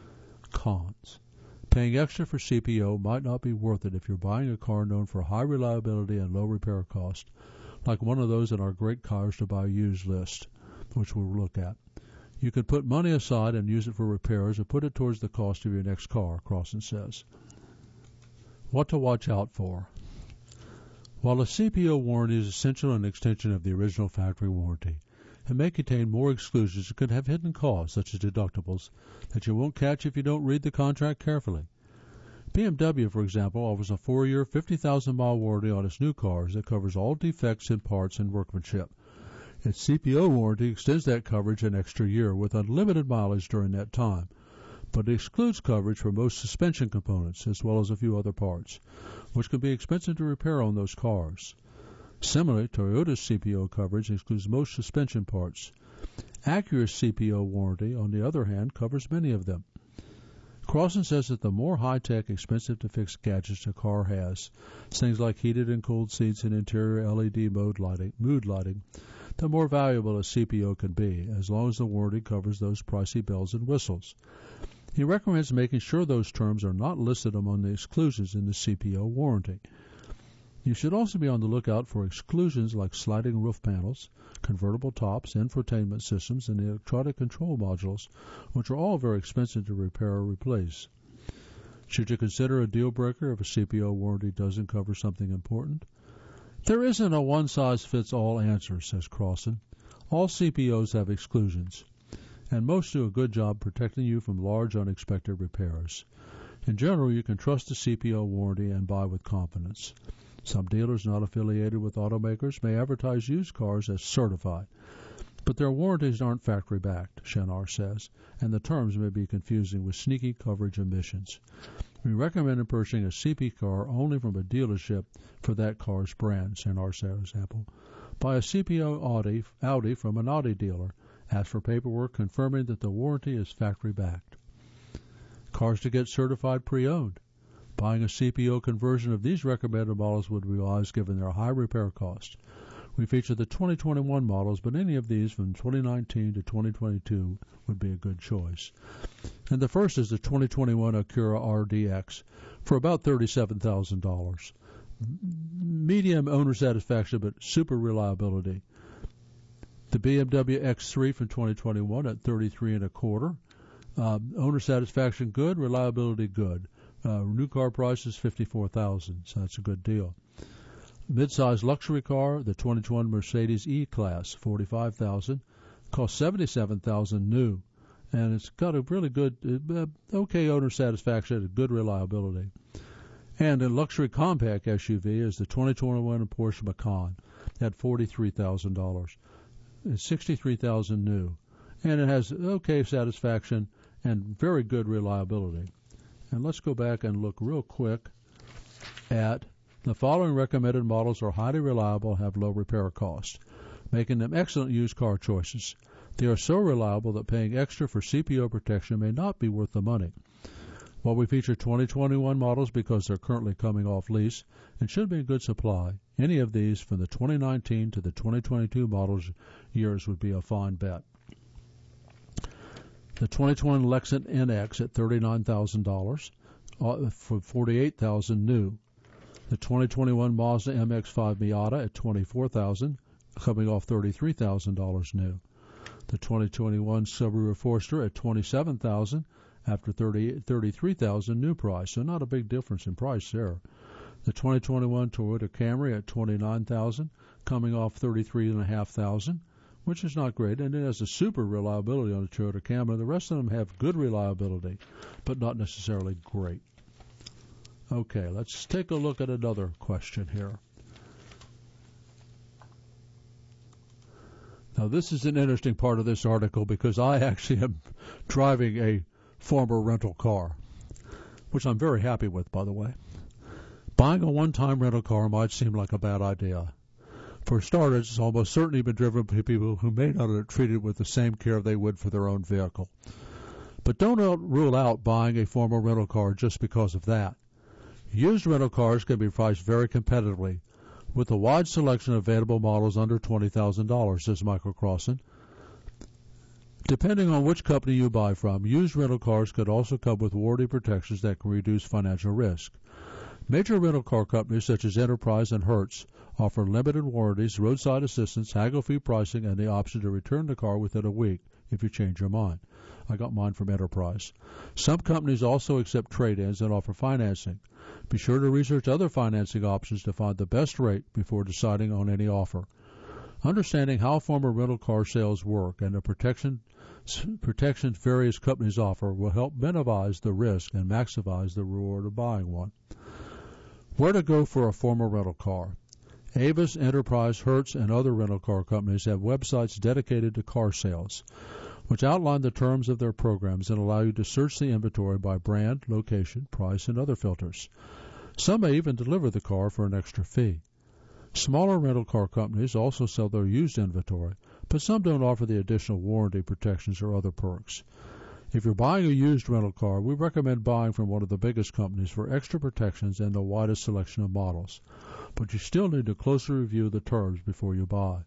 Cons. Paying extra for C P O might not be worth it if you're buying a car known for high reliability and low repair cost, like one of those in our Great Cars to Buy Used list, which we'll look at. You could put money aside and use it for repairs or put it towards the cost of your next car, Crossan says. What to watch out for. While a C P O warranty is essential an extension of the original factory warranty, it may contain more exclusions that could have hidden costs, such as deductibles, that you won't catch if you don't read the contract carefully. B M W, for example, offers a four-year, fifty thousand mile warranty on its new cars that covers all defects in parts and workmanship. Its C P O warranty extends that coverage an extra year with unlimited mileage during that time, but it excludes coverage for most suspension components as well as a few other parts, which can be expensive to repair on those cars. Similarly, Toyota's C P O coverage excludes most suspension parts. Acura's C P O warranty, on the other hand, covers many of them. Crossan says that the more high-tech, expensive-to-fix gadgets a car has, things like heated and cooled seats and interior L E D mode lighting, mood lighting, the more valuable a C P O can be, as long as the warranty covers those pricey bells and whistles. He recommends making sure those terms are not listed among the exclusions in the C P O warranty. You should also be on the lookout for exclusions like sliding roof panels, convertible tops, infotainment systems, and electronic control modules, which are all very expensive to repair or replace. Should you consider a deal breaker if a C P O warranty doesn't cover something important? There isn't a one-size-fits-all answer, says Crossan. All C P Os have exclusions, and most do a good job protecting you from large unexpected repairs. In general, you can trust a C P O warranty and buy with confidence. Some dealers not affiliated with automakers may advertise used cars as certified, but their warranties aren't factory-backed, Shenar says, and the terms may be confusing with sneaky coverage omissions. We recommend purchasing a C P car only from a dealership for that car's brand, Shenar said, for example. Buy a C P O Audi, Audi from an Audi dealer. Ask for paperwork confirming that the warranty is factory-backed. Cars to get certified pre-owned. Buying a C P O conversion of these recommended models would be wise given their high repair cost. We feature the twenty twenty-one models, but any of these from twenty nineteen to twenty twenty-two would be a good choice. And the first is the twenty twenty-one Acura R D X for about thirty-seven thousand dollars. Medium owner satisfaction, but super reliability. The B M W X three from twenty twenty-one at thirty-three and a quarter. Uh, owner satisfaction good, reliability good. Uh, new car price is fifty-four thousand dollars, so that's a good deal. Mid-size luxury car, the twenty twenty Mercedes E-Class, forty-five thousand dollars, costs seventy-seven thousand dollars new, and it's got a really good, uh, okay owner satisfaction and good reliability. And a luxury compact S U V is the twenty twenty-one Porsche Macan at forty-three thousand dollars. It's sixty-three thousand dollars new, and it has okay satisfaction and very good reliability. And let's go back and look real quick at the following recommended models are highly reliable and have low repair costs, making them excellent used car choices. They are so reliable that paying extra for C P O protection may not be worth the money. While we feature twenty twenty-one models because they're currently coming off lease and should be in good supply, any of these from the twenty nineteen to the twenty twenty-two models years would be a fine bet. The twenty twenty Lexus N X at thirty-nine thousand dollars uh, for forty-eight thousand dollars new. The twenty twenty-one Mazda M X five Miata at twenty-four thousand dollars, coming off thirty-three thousand dollars new. The twenty twenty-one Subaru Forester at twenty-seven thousand dollars after thirty-three thousand dollars new price, so not a big difference in price there. The twenty twenty-one Toyota Camry at twenty-nine thousand dollars, coming off thirty-three thousand five hundred dollars, which is not great, and it has a super reliability on the Toyota Camry. The rest of them have good reliability, but not necessarily great. Okay, let's take a look at another question here. Now, this is an interesting part of this article because I actually am driving a former rental car, which I'm very happy with, by the way. Buying a one-time rental car might seem like a bad idea. For starters, it's almost certainly been driven by people who may not have treated with the same care they would for their own vehicle. But don't rule out buying a former rental car just because of that. Used rental cars can be priced very competitively, with a wide selection of available models under twenty thousand dollars, says Michael Crossan. Depending on which company you buy from, used rental cars could also come with warranty protections that can reduce financial risk. Major rental car companies such as Enterprise and Hertz offer limited warranties, roadside assistance, haggle-free pricing, and the option to return the car within a week if you change your mind. I got mine from Enterprise. Some companies also accept trade-ins and offer financing. Be sure to research other financing options to find the best rate before deciding on any offer. Understanding how former rental car sales work and the protection, protections various companies offer will help minimize the risk and maximize the reward of buying one. Where to go for a former rental car? Avis, Enterprise, Hertz, and other rental car companies have websites dedicated to car sales, which outline the terms of their programs and allow you to search the inventory by brand, location, price, and other filters. Some may even deliver the car for an extra fee. Smaller rental car companies also sell their used inventory, but some don't offer the additional warranty protections or other perks. If you're buying a used rental car, we recommend buying from one of the biggest companies for extra protections and the widest selection of models, but you still need to closely review the terms before you buy.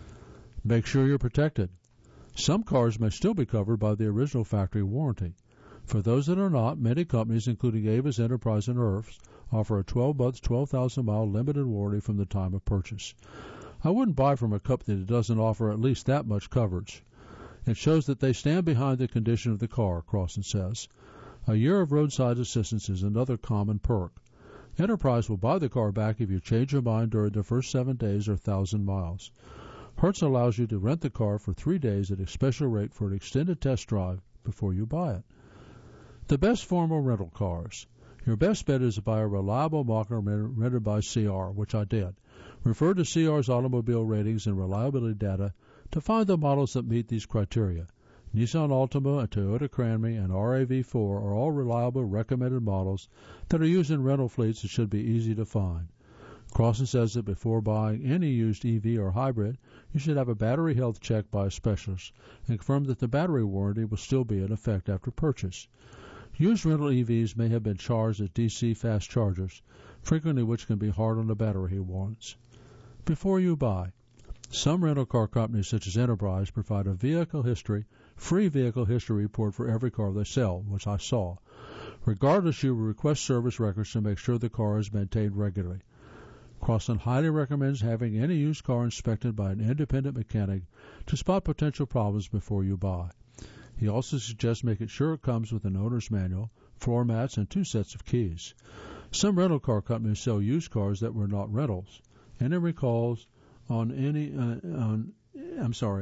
Make sure you're protected. Some cars may still be covered by the original factory warranty. For those that are not, many companies, including Avis, Enterprise, and I R F S, offer a twelve-month, twelve thousand mile limited warranty from the time of purchase. I wouldn't buy from a company that doesn't offer at least that much coverage. It shows that they stand behind the condition of the car, Crossan says. A year of roadside assistance is another common perk. Enterprise will buy the car back if you change your mind during the first seven days or one thousand miles. Hertz allows you to rent the car for three days at a special rate for an extended test drive before you buy it. The best formal rental cars. Your best bet is to buy a reliable model rented by C R, which I did. Refer to C R's automobile ratings and reliability data to find the models that meet these criteria. Nissan Altima, and Toyota Camry, and R A V four are all reliable, recommended models that are used in rental fleets and should be easy to find. Crossan says that before buying any used E V or hybrid, you should have a battery health check by a specialist and confirm that the battery warranty will still be in effect after purchase. Used rental E Vs may have been charged as D C fast chargers, frequently which can be hard on the battery, he warns. Before you buy, some rental car companies such as Enterprise provide a vehicle history, free vehicle history report for every car they sell, which I saw. Regardless, you will request service records to make sure the car is maintained regularly. Crossan highly recommends having any used car inspected by an independent mechanic to spot potential problems before you buy. He also suggests making sure it comes with an owner's manual, floor mats, and two sets of keys. Some rental car companies sell used cars that were not rentals. Any recalls on any, uh, on, I'm sorry,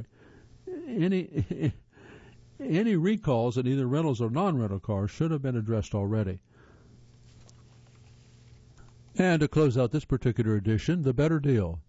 any, any recalls on either rentals or non-rental cars should have been addressed already. And to close out this particular edition, the better deal.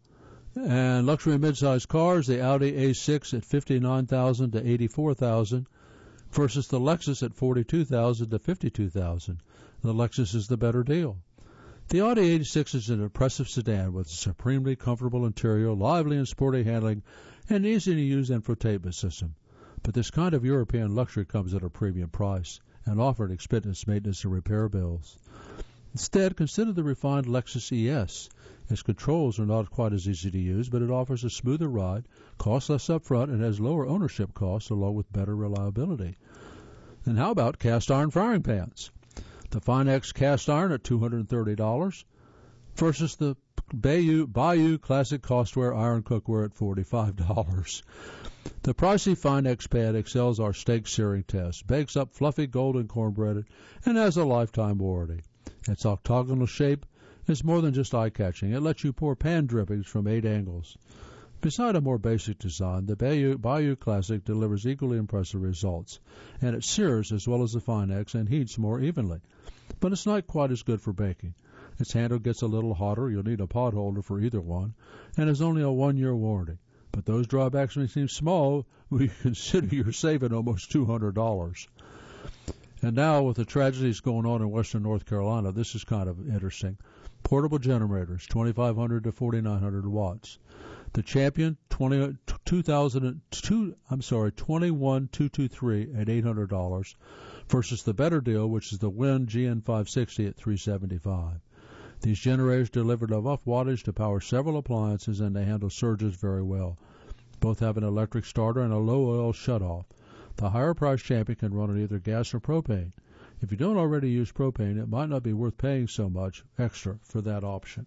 And luxury midsize cars, the Audi A six at fifty-nine thousand dollars to eighty-four thousand dollars versus the Lexus at forty-two thousand dollars to fifty-two thousand dollars. The Lexus is the better deal. The Audi A six is an impressive sedan with a supremely comfortable interior, lively and sporty handling, and easy-to-use infotainment system. But this kind of European luxury comes at a premium price and offered expensive maintenance and repair bills. Instead, consider the refined Lexus E S. Its controls are not quite as easy to use, but it offers a smoother ride, costs less up front, and has lower ownership costs along with better reliability. And how about cast iron frying pans? The Finex cast iron at two hundred thirty dollars versus the Bayou, Bayou Classic Costware iron cookware at forty-five dollars. The pricey Finex pan excels our steak searing test, bakes up fluffy golden cornbread, and has a lifetime warranty. Its octagonal shape is more than just eye-catching. It lets you pour pan drippings from eight angles. Beside a more basic design, the Bayou, Bayou Classic delivers equally impressive results, and it sears as well as the Finex and heats more evenly. But it's not quite as good for baking. Its handle gets a little hotter. You'll need a pot holder for either one, and has only a one-year warranty. But those drawbacks may seem small when you consider you're saving almost two hundred dollars. And now, with the tragedies going on in western North Carolina, this is kind of interesting. Portable generators, twenty-five hundred to forty-nine hundred watts. The Champion, twenty, two thousand two, I'm sorry, twenty-one two twenty-three at eight hundred dollars, versus the better deal, which is the Win G N five sixty at three hundred seventy-five dollars. These generators deliver enough wattage to power several appliances, and they handle surges very well. Both have an electric starter and a low-oil shutoff. The higher-priced Champion can run on either gas or propane. If you don't already use propane, it might not be worth paying so much extra for that option.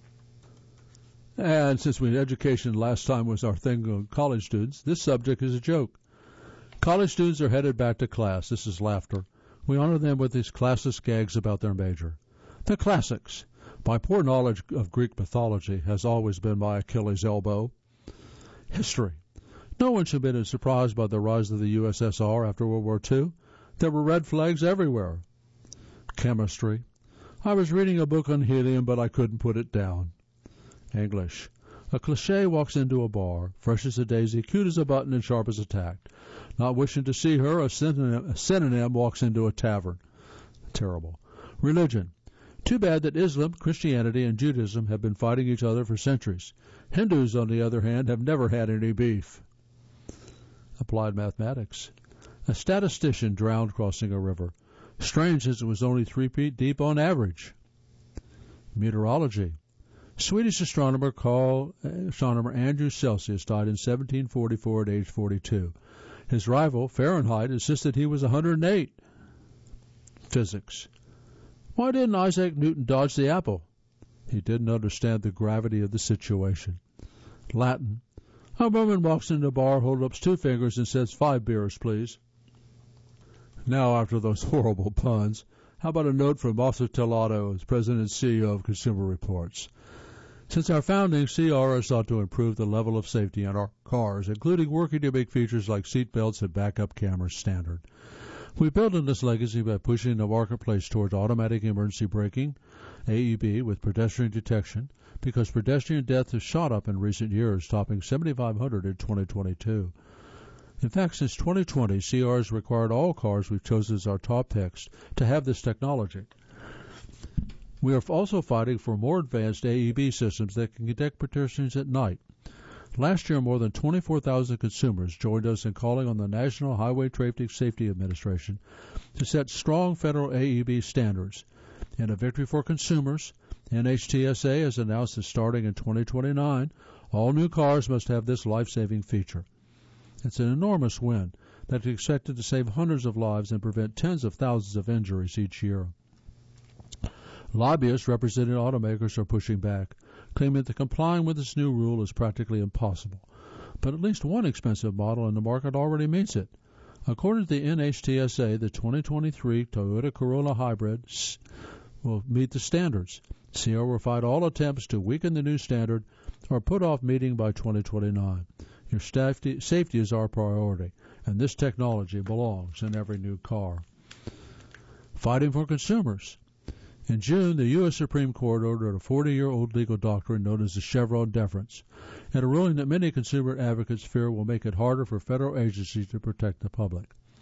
And since we education last time was our thing on college students, this subject is a joke. College students are headed back to class. This is laughter. We honor them with these classist gags about their major. The classics. My poor knowledge of Greek mythology has always been my Achilles elbow. History. No one should have been surprised by the rise of the U S S R after World War Two. There were red flags everywhere. Chemistry. I was reading a book on helium, but I couldn't put it down. English. A cliché walks into a bar, fresh as a daisy, cute as a button, and sharp as a tack. Not wishing to see her, a synonym, a synonym walks into a tavern. Terrible. Religion. Too bad that Islam, Christianity, and Judaism have been fighting each other for centuries. Hindus, on the other hand, have never had any beef. Applied mathematics. A statistician drowned crossing a river. Strange as it was only three feet deep on average. Meteorology. Swedish astronomer Carl astronomer Andrew Celsius died in seventeen forty-four at age forty-two. His rival, Fahrenheit, insisted he was one hundred eight. Physics. Why didn't Isaac Newton dodge the apple? He didn't understand the gravity of the situation. Latin. A woman walks into a bar, holds up two fingers, and says, "Five beers, please." Now, after those horrible puns, how about a note from Officer Telato, as President and C E O of Consumer Reports? Since our founding, C R has sought to improve the level of safety in our cars, including working to make features like seat belts and backup cameras standard. We built on this legacy by pushing the marketplace towards automatic emergency braking, A E B, with pedestrian detection, because pedestrian death has shot up in recent years, topping seventy-five hundred in twenty twenty-two. In fact, since twenty twenty, C R has required all cars we've chosen as our top picks to have this technology. We are also fighting for more advanced A E B systems that can detect pedestrians at night. Last year, more than twenty-four thousand consumers joined us in calling on the National Highway Traffic Safety Administration to set strong federal A E B standards. In a victory for consumers, N H T S A has announced that starting in twenty twenty-nine, all new cars must have this life-saving feature. It's an enormous win that is expected to save hundreds of lives and prevent tens of thousands of injuries each year. Lobbyists representing automakers are pushing back, claiming that complying with this new rule is practically impossible. But at least one expensive model in the market already meets it. According to the N H T S A, the twenty twenty-three Toyota Corolla Hybrid will meet the standards. C R will fight all attempts to weaken the new standard or put off meeting by twenty twenty-nine. Your safety, safety is our priority, and this technology belongs in every new car. Fighting for consumers. In June, the U S Supreme Court ordered a forty-year-old legal doctrine known as the Chevron deference, and a ruling that many consumer advocates fear will make it harder for federal agencies to protect the public.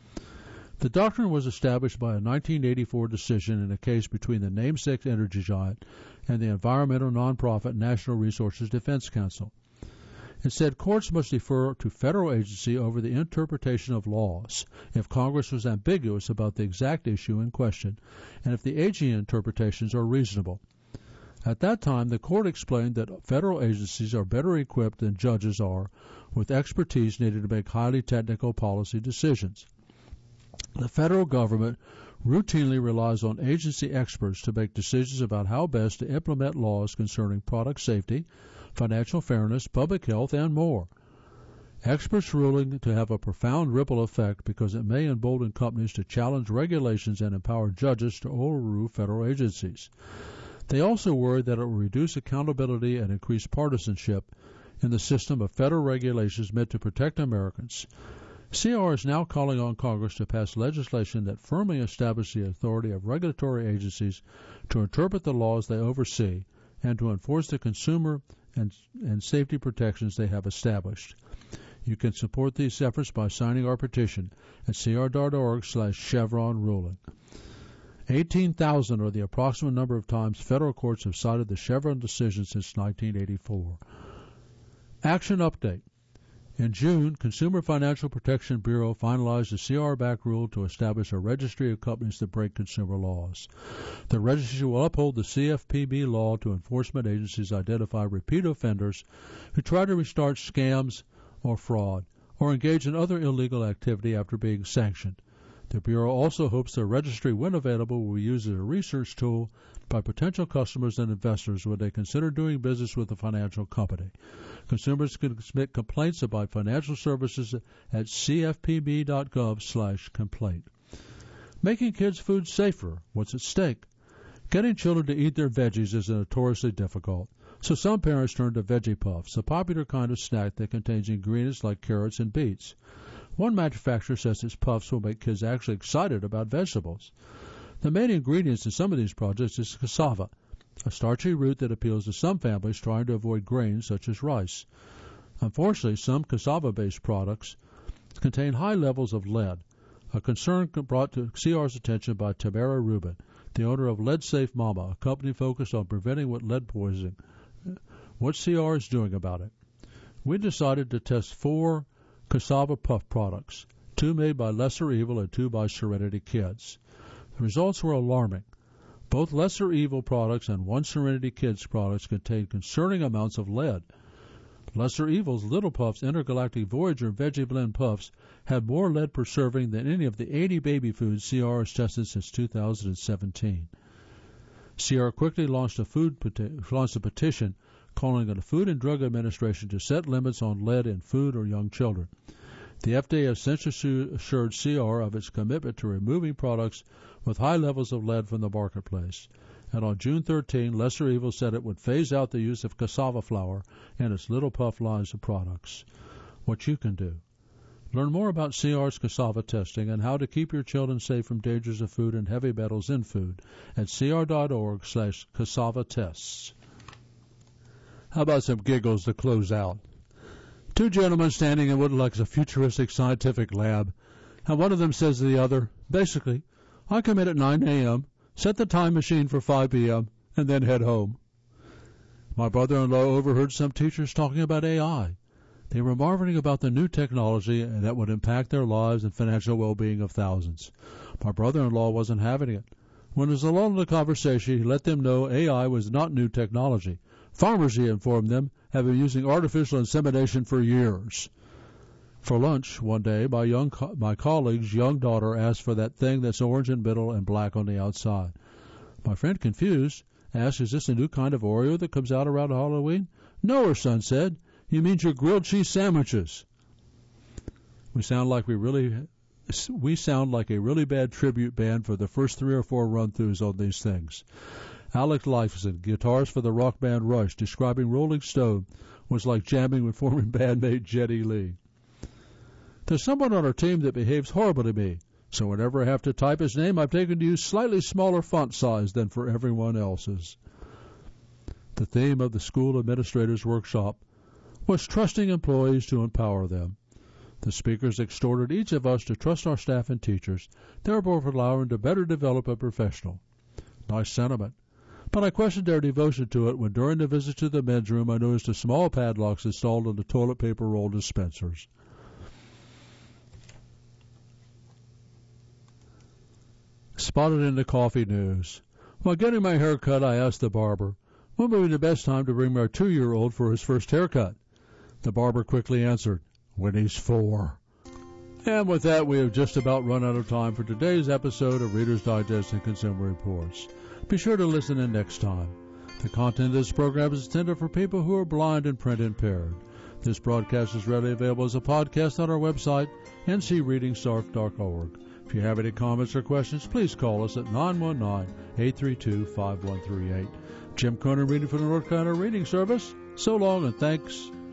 The doctrine was established by a nineteen eighty-four decision in a case between the namesake energy giant and the environmental nonprofit National Resources Defense Council. It said courts must defer to federal agency over the interpretation of laws if Congress was ambiguous about the exact issue in question and if the agency interpretations are reasonable. At that time, the court explained that federal agencies are better equipped than judges are with expertise needed to make highly technical policy decisions. The federal government routinely relies on agency experts to make decisions about how best to implement laws concerning product safety, financial fairness, public health, and more. Experts ruling to have a profound ripple effect because it may embolden companies to challenge regulations and empower judges to overrule federal agencies. They also worry that it will reduce accountability and increase partisanship in the system of federal regulations meant to protect Americans. C R is now calling on Congress to pass legislation that firmly establishes the authority of regulatory agencies to interpret the laws they oversee and to enforce the consumer and, and safety protections they have established. You can support these efforts by signing our petition at cr.org slash Chevron ruling. eighteen thousand are the approximate number of times federal courts have cited the Chevron decision since nineteen eighty-four. Action update. In June, Consumer Financial Protection Bureau finalized a C R-backed rule to establish a registry of companies that break consumer laws. The registry will uphold the C F P B law to enforcement agencies identify repeat offenders who try to restart scams or fraud or engage in other illegal activity after being sanctioned. The Bureau also hopes the registry, when available, will be used as a research tool by potential customers and investors when they consider doing business with a financial company. Consumers can submit complaints about financial services at cfpb.gov slash complaint. Making kids' food safer. What's at stake? Getting children to eat their veggies is notoriously difficult, so some parents turn to Veggie Puffs, a popular kind of snack that contains ingredients like carrots and beets. One manufacturer says its puffs will make kids actually excited about vegetables. The main ingredients in some of these projects is cassava, a starchy root that appeals to some families trying to avoid grains such as rice. Unfortunately, some cassava-based products contain high levels of lead, a concern brought to C R's attention by Tamara Rubin, the owner of Lead Safe Mama, a company focused on preventing what lead poisoning. What C R is doing about it. We decided to test four cassava puff products, two made by Lesser Evil and two by Serenity Kids. The results were alarming. Both Lesser Evil products and one Serenity Kids products contained concerning amounts of lead. Lesser Evil's Little Puffs Intergalactic Voyager Veggie Blend Puffs had more lead per serving than any of the eighty baby foods C R has tested since two thousand seventeen. C R quickly launched a, food peti- launched a petition calling on the Food and Drug Administration to set limits on lead in food or young children. The F D A has since assured C R of its commitment to removing products with high levels of lead from the marketplace. And on June thirteenth, Lesser Evil said it would phase out the use of cassava flour in its Little Puff lines of products. What you can do. Learn more about C R's cassava testing and how to keep your children safe from dangers of food and heavy metals in food at cr.org slash cassava tests. How about some giggles to close out? Two gentlemen standing in what looks like a futuristic scientific lab, and one of them says to the other, basically, I come in at nine a.m., set the time machine for five p.m., and then head home. My brother-in-law overheard some teachers talking about A I. They were marveling about the new technology and that would impact their lives and financial well-being of thousands. My brother-in-law wasn't having it. When he was alone in the conversation, he let them know A I was not new technology. Farmers, he informed them, have been using artificial insemination for years. For lunch one day, my young co- my colleague's young daughter asked for that thing that's orange in the middle and black on the outside. My friend, confused, asked, is this a new kind of Oreo that comes out around Halloween? No, her son said. You mean your grilled cheese sandwiches. We sound like we really we sound like a really bad tribute band for the first three or four run-throughs on these things. Alex Lifeson, guitarist for the rock band Rush, describing Rolling Stone was like jamming with former bandmate Geddy Lee. There's someone on our team that behaves horribly to me, so whenever I have to type his name, I've taken to use slightly smaller font size than for everyone else's. The theme of the school administrators' workshop was trusting employees to empower them. The speakers exhorted each of us to trust our staff and teachers, thereby allowing to better develop a professional. Nice sentiment. But I questioned their devotion to it when during the visit to the men's room I noticed a small padlocks installed on the toilet paper roll dispensers. Spotted in the coffee news. While getting my hair cut, I asked the barber, when would be the best time to bring my two-year-old for his first haircut? The barber quickly answered, when he's four. And with that, we have just about run out of time for today's episode of Reader's Digest and Consumer Reports. Be sure to listen in next time. The content of this program is intended for people who are blind and print impaired. This broadcast is readily available as a podcast on our website, n c reading sark dot org. If you have any comments or questions, please call us at nine one nine, eight three two, five one three eight. Jim Cronin reading from the North Carolina Reading Service. So long and thanks